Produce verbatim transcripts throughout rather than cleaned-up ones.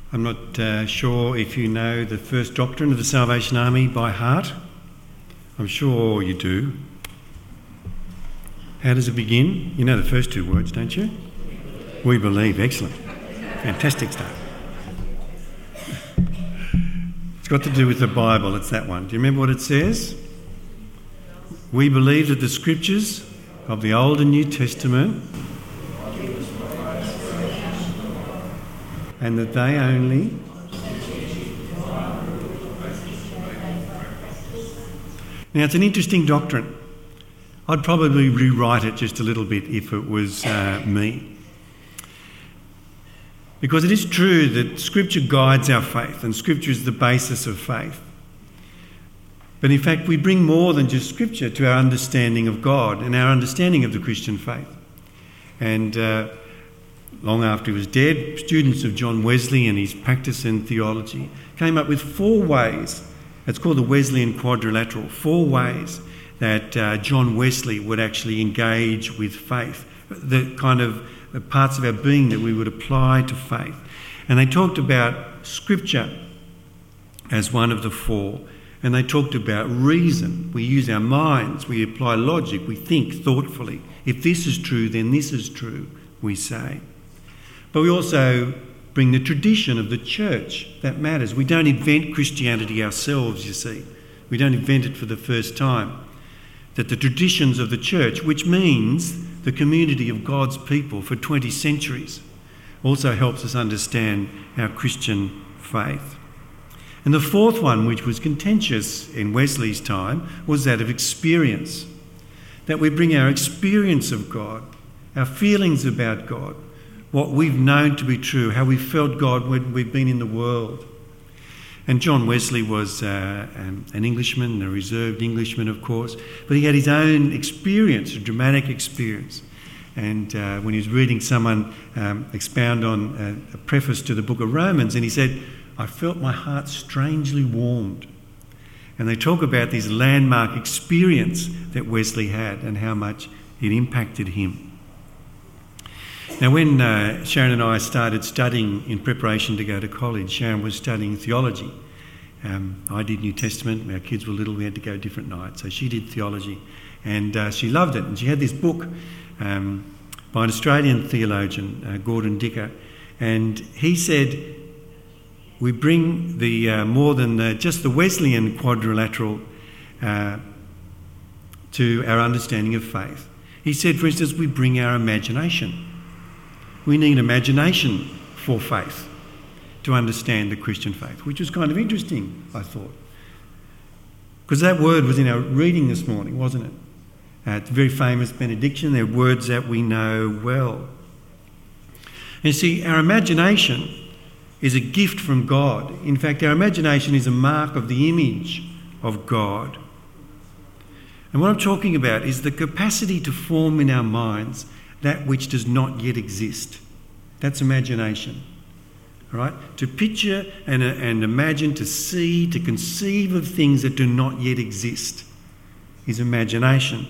I'm not uh, sure if you know the first doctrine of the Salvation Army by heart. I'm sure you do. How does it begin? You know the first two words, don't you? We believe. Excellent. Fantastic stuff. It's got to do with the Bible. It's that one. Do you remember what it says? We believe that the scriptures of the Old and New Testament and that they only Now, it's an interesting doctrine. I'd probably rewrite it just a little bit if it was uh, me. Because it is true that Scripture guides our faith and Scripture is the basis of faith. But in fact, we bring more than just Scripture to our understanding of God and our understanding of the Christian faith. And uh, long after he was dead, students of John Wesley and his practice in theology came up with four ways. It's called the Wesleyan Quadrilateral. Four ways that uh, John Wesley would actually engage with faith, the kind of the parts of our being that we would apply to faith. And they talked about Scripture as one of the four. And they talked about reason. We use our minds, we apply logic, we think thoughtfully. If this is true, then this is true, we say. But we also bring the tradition of the church. That matters. We don't invent Christianity ourselves, you see. We don't invent it for the first time. That the traditions of the church, which means the community of God's people for twenty centuries, also helps us understand our Christian faith. And the fourth one, which was contentious in Wesley's time, was that of experience. That we bring our experience of God, our feelings about God, what we've known to be true, how we felt God when we've been in the world. And John Wesley was uh, um, an Englishman, a reserved Englishman, of course, but he had his own experience, a dramatic experience. And uh, when he was reading someone um, expound on a, a preface to the book of Romans, and he said, I felt my heart strangely warmed. And they talk about this landmark experience that Wesley had and how much it impacted him. Now, when uh, Sharon and I started studying in preparation to go to college, Sharon was studying theology. Um, I did New Testament. Our kids were little. We had to go different nights. So she did theology. And uh, she loved it. And she had this book um, by an Australian theologian, uh, Gordon Dicker. And he said, we bring the uh, more than the, just the Wesleyan quadrilateral uh, to our understanding of faith. He said, for instance, we bring our imagination. We need imagination for faith to understand the Christian faith, which was kind of interesting, I thought. Because that word was in our reading this morning, wasn't it? Uh, it's a very famous benediction. They're words that we know well. And see, our imagination is a gift from God. In fact, our imagination is a mark of the image of God. And what I'm talking about is the capacity to form in our minds that which does not yet exist. That's imagination. All right? To picture and, uh, and imagine, to see, to conceive of things that do not yet exist is imagination.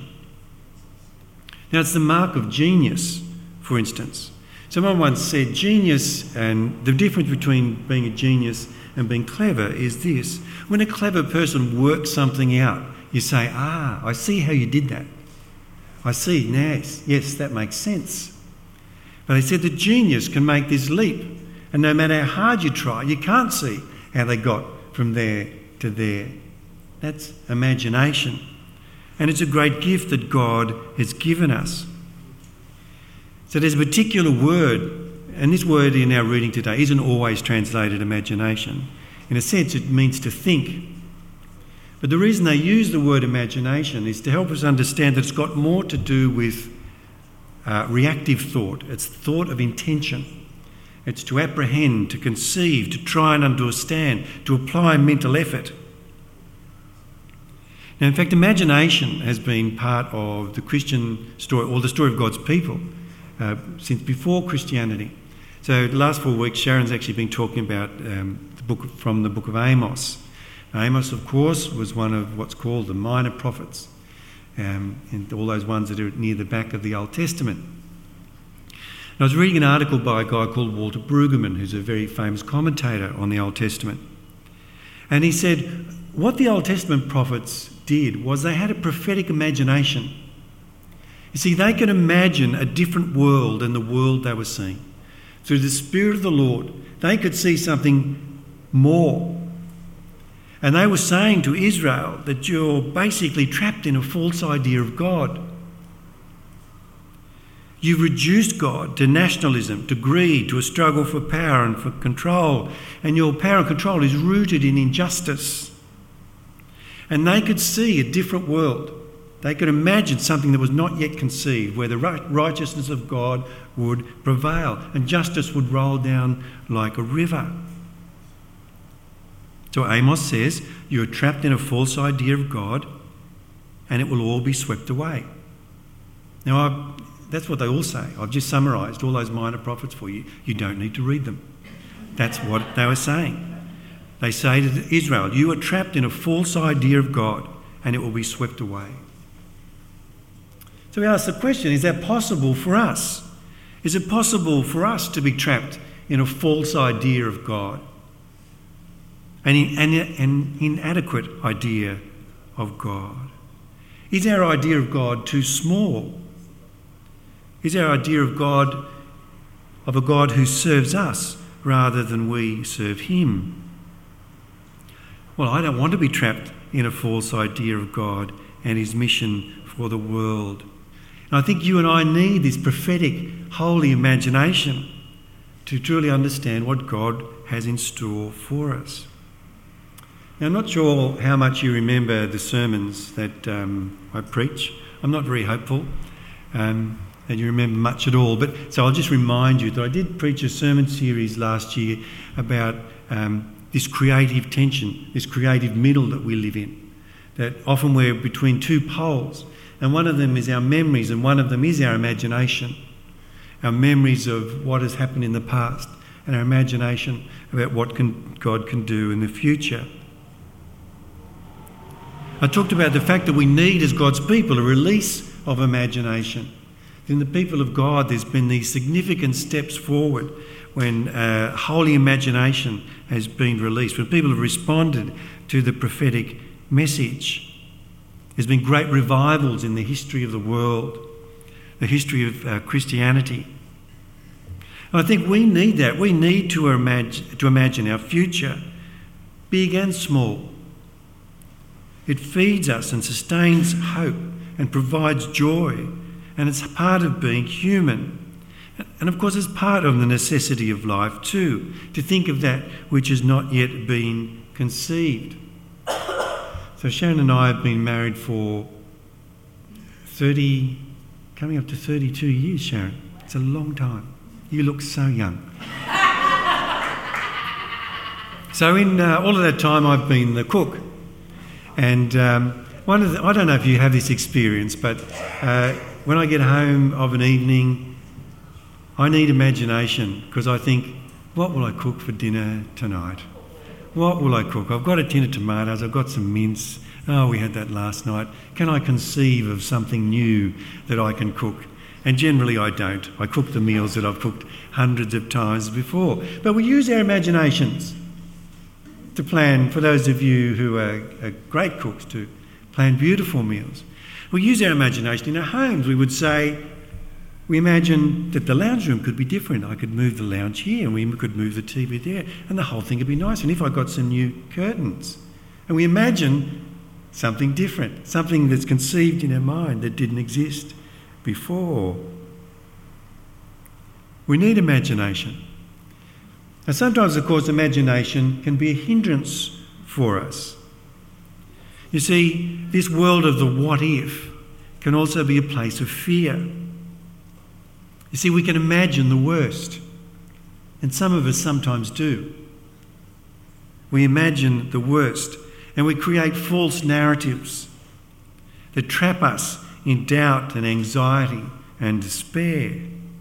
Now, it's the mark of genius, for instance. Someone once said genius, and the difference between being a genius and being clever is this. When a clever person works something out, you say, ah, I see how you did that. I see, yes, yes, that makes sense. But they said that genius can make this leap, and no matter how hard you try, you can't see how they got from there to there. That's imagination. And it's a great gift that God has given us. So there's a particular word, and this word in our reading today isn't always translated imagination. In a sense, it means to think. But the reason they use the word imagination is to help us understand that it's got more to do with uh, reactive thought. It's thought of intention. It's to apprehend, to conceive, to try and understand, to apply mental effort. Now, in fact, imagination has been part of the Christian story, or the story of God's people, uh, since before Christianity. So the last four weeks, Sharon's actually been talking about um, the book from the book of Amos. Amos, of course, was one of what's called the minor prophets, um, and all those ones that are near the back of the Old Testament. And I was reading an article by a guy called Walter Brueggemann, who's a very famous commentator on the Old Testament. And he said what the Old Testament prophets did was they had a prophetic imagination. You see, they could imagine a different world than the world they were seeing. Through the Spirit of the Lord, they could see something more. And they were saying to Israel that you're basically trapped in a false idea of God. You've reduced God to nationalism, to greed, to a struggle for power and for control. And your power and control is rooted in injustice. And they could see a different world. They could imagine something that was not yet conceived, where the righteousness of God would prevail and justice would roll down like a river. So Amos says, you're trapped in a false idea of God and it will all be swept away. Now, I've, that's what they all say. I've just summarised all those minor prophets for you. You don't need to read them. That's what they were saying. They say to Israel, you are trapped in a false idea of God and it will be swept away. So we ask the question, is that possible for us? Is it possible for us to be trapped in a false idea of God? An, an, an inadequate idea of God? Is our idea of God too small? Is our idea of God, of a God who serves us rather than we serve him? Well, I don't want to be trapped in a false idea of God and his mission for the world. And I think you and I need this prophetic, holy imagination to truly understand what God has in store for us. Now, I'm not sure how much you remember the sermons that um, I preach. I'm not very hopeful um, that you remember much at all. But so I'll just remind you that I did preach a sermon series last year about um, this creative tension, this creative middle that we live in. That often we're between two poles, and one of them is our memories and one of them is our imagination. Our memories of what has happened in the past and our imagination about what can, God can do in the future. I talked about the fact that we need, as God's people, a release of imagination. In the people of God, there's been these significant steps forward when uh, holy imagination has been released, when people have responded to the prophetic message. There's been great revivals in the history of the world, the history of uh, Christianity. And I think we need that. We need to imagine, to imagine our future, big and small. It feeds us and sustains hope and provides joy, and it's part of being human. And of course, it's part of the necessity of life too, to think of that which has not yet been conceived. So Sharon and I have been married for thirty, coming up to thirty-two years, Sharon. It's a long time. You look so young. So in uh, all of that time, I've been the cook. And um, one of the, I don't know if you have this experience, but uh, when I get home of an evening, I need imagination because I think, what will I cook for dinner tonight? What will I cook? I've got a tin of tomatoes, I've got some mince. Oh, we had that last night. Can I conceive of something new that I can cook? And generally I don't. I cook the meals that I've cooked hundreds of times before. But we use our imaginations to plan, for those of you who are, are great cooks, to plan beautiful meals. We use our imagination in our homes. We would say, we imagine that the lounge room could be different. I could move the lounge here and we could move the T V there and the whole thing could be nice. And if I got some new curtains, and we imagine something different, something that's conceived in our mind that didn't exist before. We need imagination. Now sometimes, of course, imagination can be a hindrance for us. You see, this world of the what if can also be a place of fear. You see, we can imagine the worst, and some of us sometimes do. We imagine the worst, and we create false narratives that trap us in doubt and anxiety and despair.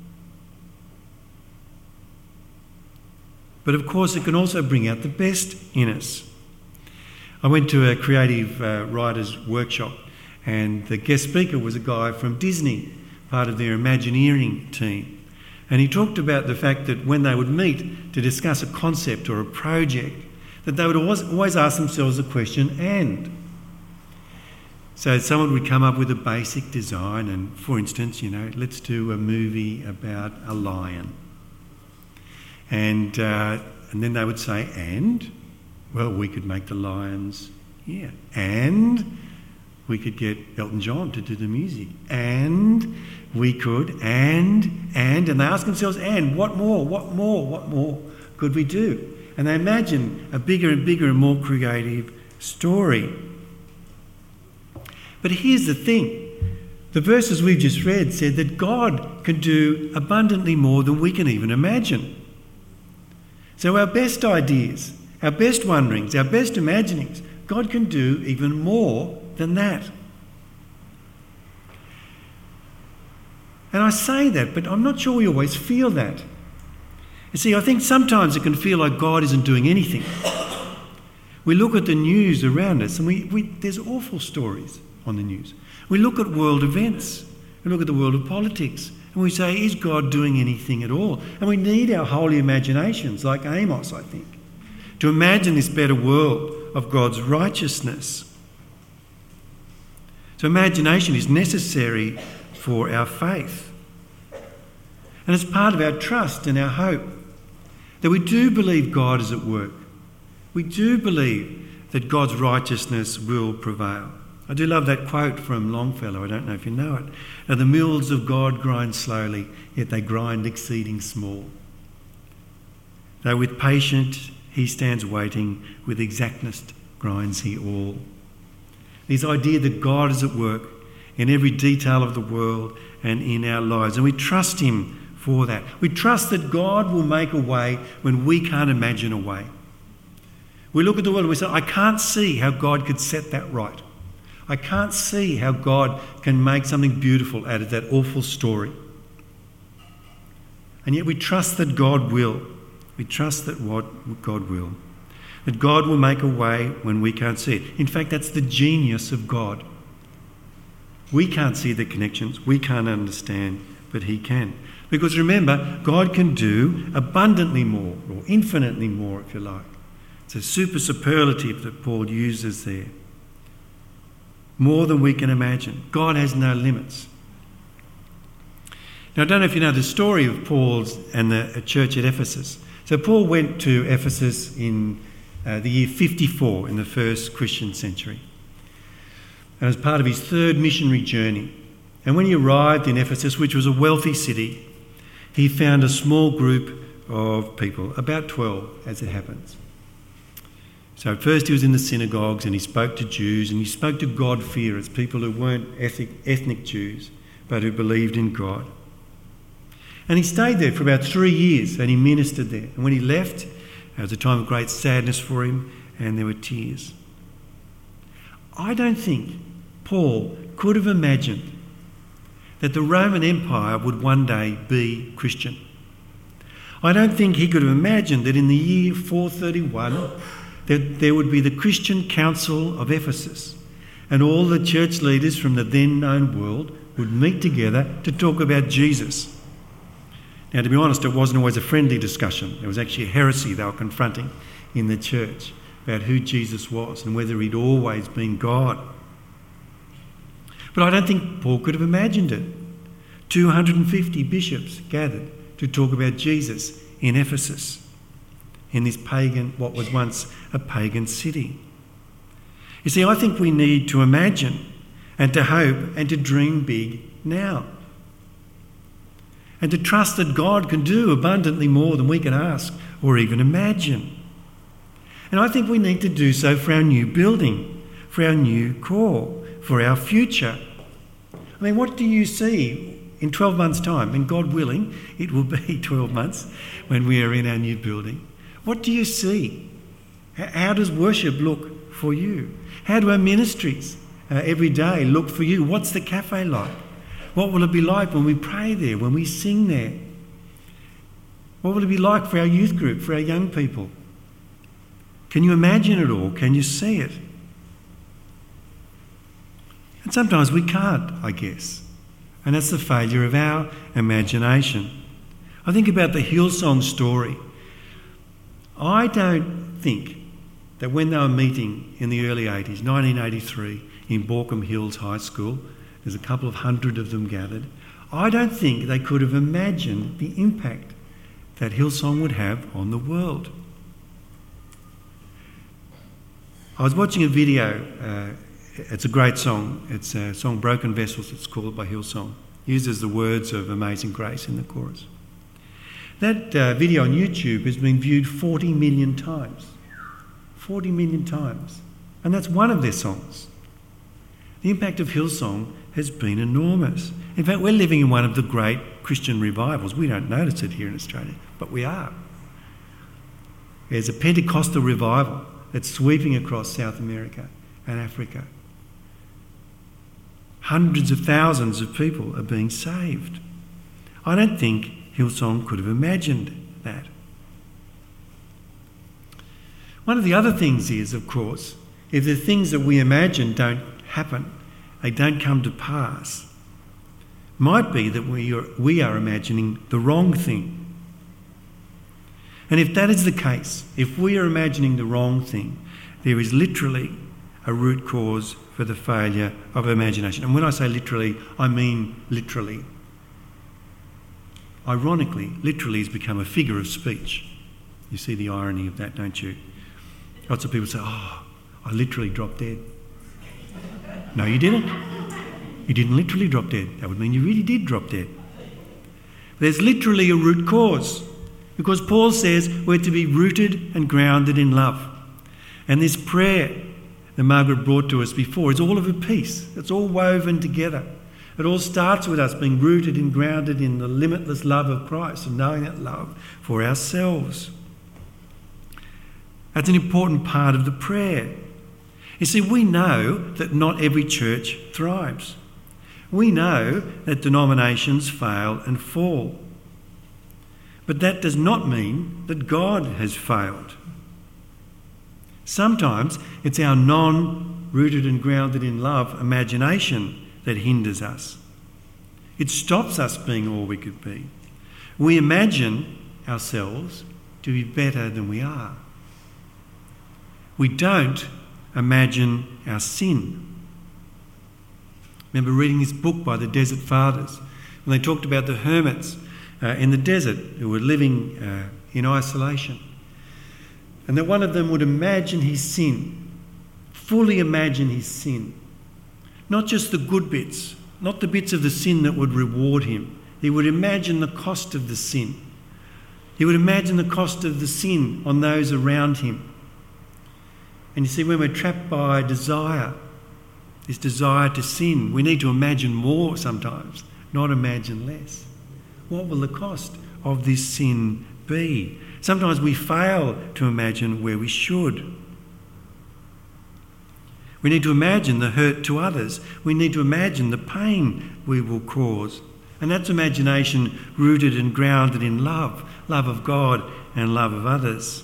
But of course, it can also bring out the best in us. I went to a creative uh, writers workshop, and the guest speaker was a guy from Disney, part of their Imagineering team. And he talked about the fact that when they would meet to discuss a concept or a project, that they would always, always ask themselves the question, and? So someone would come up with a basic design and, for instance, you know, let's do a movie about a lion. And uh, and then they would say, and? Well, we could make the lions, yeah. And we could get Elton John to do the music. And we could, and, and, and they ask themselves, and what more, what more, what more could we do? And they imagine a bigger and bigger and more creative story. But here's the thing. The verses we've just read said that God can do abundantly more than we can even imagine. So our best ideas, our best wonderings, our best imaginings, God can do even more than that. And I say that, but I'm not sure we always feel that. You see, I think sometimes it can feel like God isn't doing anything. We look at the news around us and we, we there's awful stories on the news. We look at world events, we look at the world of politics, and we say, is God doing anything at all? And we need our holy imaginations, like Amos, I think, to imagine this better world of God's righteousness. So imagination is necessary for our faith. And it's part of our trust and our hope that we do believe God is at work. We do believe that God's righteousness will prevail. I do love that quote from Longfellow. I don't know if you know it. Now, the mills of God grind slowly, yet they grind exceeding small. Though with patience he stands waiting, with exactness grinds he all. This idea that God is at work in every detail of the world and in our lives. And we trust him for that. We trust that God will make a way when we can't imagine a way. We look at the world and we say, I can't see how God could set that right. I can't see how God can make something beautiful out of that awful story. And yet we trust that God will. We trust that what God will. That God will make a way when we can't see it. In fact, that's the genius of God. We can't see the connections, we can't understand, but he can. Because remember, God can do abundantly more, or infinitely more, if you like. It's a super superlative that Paul uses there. More than we can imagine. God has no limits. Now, I don't know if you know the story of Paul's and the church at Ephesus. So Paul went to Ephesus in uh, the year fifty-four in the first Christian century. And as part of his third missionary journey. And when he arrived in Ephesus, which was a wealthy city, he found a small group of people, about twelve as it happens. So at first he was in the synagogues and he spoke to Jews and he spoke to God-fearers, people who weren't ethnic, ethnic Jews, but who believed in God. And he stayed there for about three years and he ministered there. And when he left, it was a time of great sadness for him and there were tears. I don't think Paul could have imagined that the Roman Empire would one day be Christian. I don't think he could have imagined that in the year four thirty-one that there would be the Christian Council of Ephesus and all the church leaders from the then known world would meet together to talk about Jesus. Now, to be honest, it wasn't always a friendly discussion. It was actually a heresy they were confronting in the church about who Jesus was and whether he'd always been God. But I don't think Paul could have imagined it. two hundred fifty bishops gathered to talk about Jesus in Ephesus, in this pagan, what was once a pagan city. You see, I think we need to imagine and to hope and to dream big now. And to trust that God can do abundantly more than we can ask or even imagine. And I think we need to do so for our new building, for our new core, for our future. I mean, what do you see in twelve months' time? And God willing, it will be twelve months when we are in our new building. What do you see? How does worship look for you? How do our ministries uh, every day look for you? What's the cafe like? What will it be like when we pray there, when we sing there? What will it be like for our youth group, for our young people? Can you imagine it all? Can you see it? And sometimes we can't, I guess. And that's the failure of our imagination. I think about the Hillsong story. I don't think that when they were meeting in the early eighties, nineteen eighty-three, in Borkham Hills High School, there's a couple of hundred of them gathered, I don't think they could have imagined the impact that Hillsong would have on the world. I was watching a video, uh, it's a great song, it's a song Broken Vessels, it's called, by Hillsong. Uses the words of Amazing Grace in the chorus. That uh, video on YouTube has been viewed forty million times. forty million times. And that's one of their songs. The impact of Hillsong has been enormous. In fact, we're living in one of the great Christian revivals. We don't notice it here in Australia, but we are. There's a Pentecostal revival that's sweeping across South America and Africa. Hundreds of thousands of people are being saved. I don't think Hillsong could have imagined that. One of the other things is, of course, if the things that we imagine don't happen, they don't come to pass, might be that we are, we are imagining the wrong thing. And if that is the case, if we are imagining the wrong thing, there is literally a root cause for the failure of imagination. And when I say literally, I mean literally. Ironically, literally has become a figure of speech. You see the irony of that, don't you? Lots of people say, oh, I literally dropped dead. No, you didn't. You didn't literally drop dead. That would mean you really did drop dead. There's literally a root cause, because Paul says we're to be rooted and grounded in love. And this prayer that Margaret brought to us before is all of a piece. It's all woven together. It all starts with us being rooted and grounded in the limitless love of Christ and knowing that love for ourselves. That's an important part of the prayer. You see, we know that not every church thrives. We know that denominations fail and fall. But that does not mean that God has failed. Sometimes it's our non-rooted and grounded in love imagination that hinders us. It stops us being all we could be. We imagine ourselves to be better than we are. We don't imagine our sin. Remember reading this book by the Desert Fathers, when they talked about the hermits uh, in the desert who were living uh, in isolation. And that one of them would imagine his sin, fully imagine his sin. Not just the good bits, not the bits of the sin that would reward him. He would imagine the cost of the sin. He would imagine the cost of the sin on those around him. And you see, when we're trapped by desire, this desire to sin, we need to imagine more sometimes, not imagine less. What will the cost of this sin be? Sometimes we fail to imagine where we should. We need to imagine the hurt to others. We need to imagine the pain we will cause. And that's imagination rooted and grounded in love, love of God and love of others.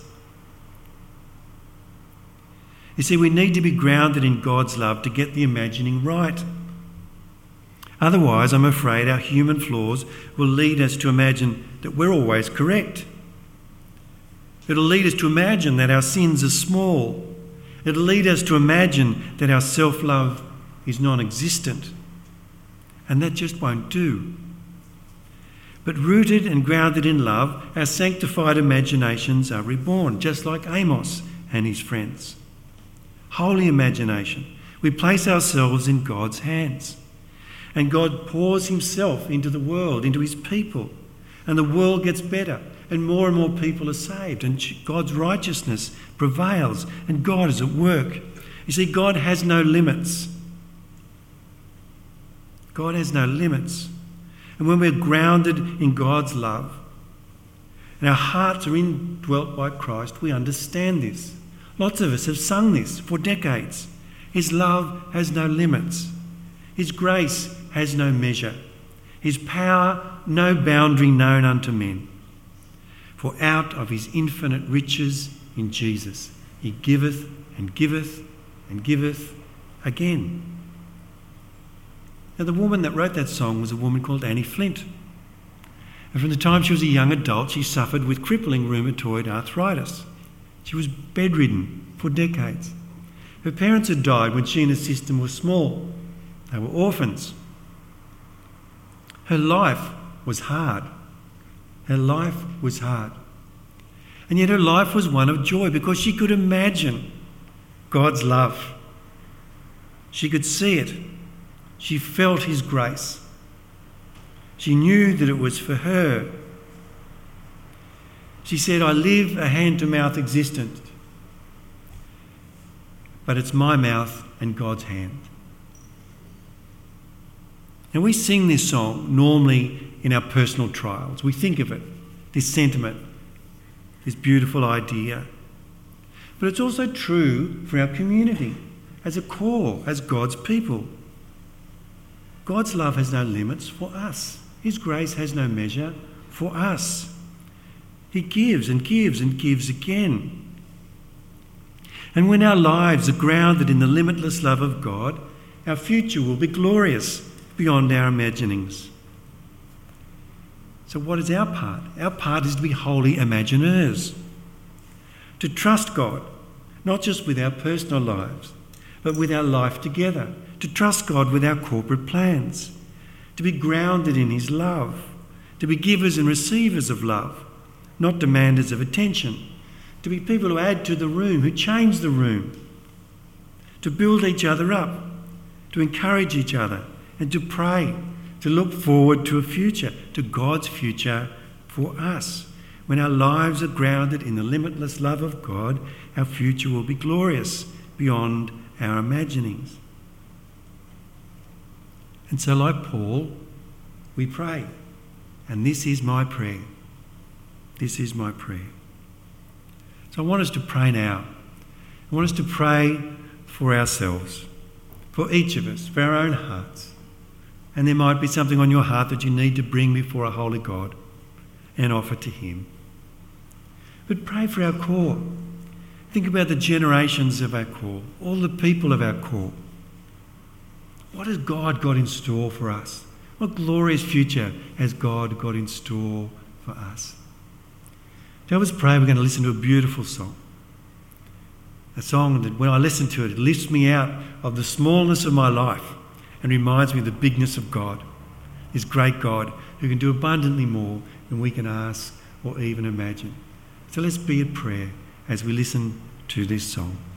You see, we need to be grounded in God's love to get the imagining right. Otherwise, I'm afraid our human flaws will lead us to imagine that we're always correct. It'll lead us to imagine that our sins are small. It'll lead us to imagine that our self-love is non-existent. And that just won't do. But rooted and grounded in love, our sanctified imaginations are reborn, just like Amos and his friends. Holy imagination. We place ourselves in God's hands. And God pours himself into the world, into his people. And the world gets better. And more and more people are saved. And God's righteousness prevails. And God is at work. You see, God has no limits. God has no limits. And when we're grounded in God's love, and our hearts are indwelt by Christ, we understand this. Lots of us have sung this for decades. His love has no limits. His grace has no measure. His power no boundary known unto men. For out of his infinite riches in Jesus, he giveth and giveth and giveth again. Now, the woman that wrote that song was a woman called Annie Flint. And from the time she was a young adult, she suffered with crippling rheumatoid arthritis. She was bedridden for decades. Her parents had died when she and her sister were small. They were orphans. Her life was hard. Her life was hard. And yet her life was one of joy because she could imagine God's love. She could see it. She felt his grace. She knew that it was for her. She said, I live a hand-to-mouth existence, but it's my mouth and God's hand. And we sing this song normally in our personal trials. We think of it, this sentiment, this beautiful idea. But it's also true for our community as a core, as God's people. God's love has no limits for us. His grace has no measure for us. He gives and gives and gives again. And when our lives are grounded in the limitless love of God, our future will be glorious beyond our imaginings. So what is our part? Our part is to be holy imagineurs, to trust God, not just with our personal lives, but with our life together, to trust God with our corporate plans, to be grounded in his love, to be givers and receivers of love, not demanders of attention, to be people who add to the room, who change the room, to build each other up, to encourage each other, and to pray, to look forward to a future, to God's future for us. When our lives are grounded in the limitless love of God, our future will be glorious beyond our imaginings. And so, like Paul, we pray. And this is my prayer. This is my prayer. So I want us to pray now. I want us to pray for ourselves, for each of us, for our own hearts. And there might be something on your heart that you need to bring before a holy God and offer to him. But pray for our core. Think about the generations of our core, all the people of our core. What has God got in store for us? What glorious future has God got in store for us? So let's pray. We're going to listen to a beautiful song. A song that when I listen to it, it lifts me out of the smallness of my life and reminds me of the bigness of God, this great God who can do abundantly more than we can ask or even imagine. So let's be at prayer as we listen to this song.